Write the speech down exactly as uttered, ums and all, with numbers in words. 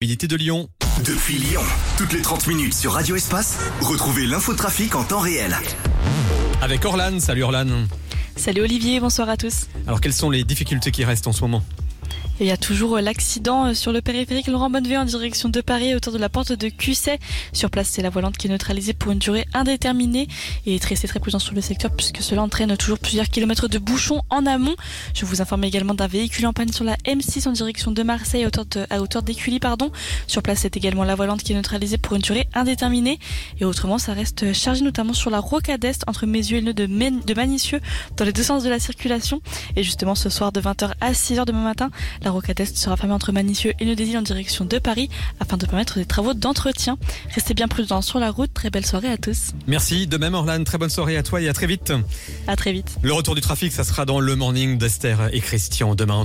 Mobilité de Lyon. Depuis Lyon, toutes les trente minutes sur Radio Espace, retrouvez l'infotrafic en temps réel. Avec Orlan. Salut Orlan. Salut Olivier, bonsoir à tous. Alors quelles sont les difficultés qui restent en ce moment ? Il y a toujours l'accident sur le périphérique Laurent Bonneville en direction de Paris autour de la porte de Cusset. Sur place, c'est la voie lente qui est neutralisée pour une durée indéterminée. Et restez très prudents sur le secteur puisque cela entraîne toujours plusieurs kilomètres de bouchons en amont. Je vous informe également d'un véhicule en panne sur la M six en direction de Marseille à hauteur, de, à hauteur d'Écully. Pardon. Sur place, c'est également la voie lente qui est neutralisée pour une durée indéterminée. Et autrement, ça reste chargé notamment sur la rocade est entre Mézieux et le nœud de, Men- de Manicieux dans les deux sens de la circulation. Et justement, ce soir de vingt heures à six heures demain matin, la rocade est sera fermée entre Manicieux et Nœud-des-Îles en direction de Paris afin de permettre des travaux d'entretien. Restez bien prudents sur la route. Très belle soirée à tous. Merci. De même Orlan, très bonne soirée à toi et à très vite. À très vite. Le retour du trafic, ça sera dans le morning d'Esther et Christian demain.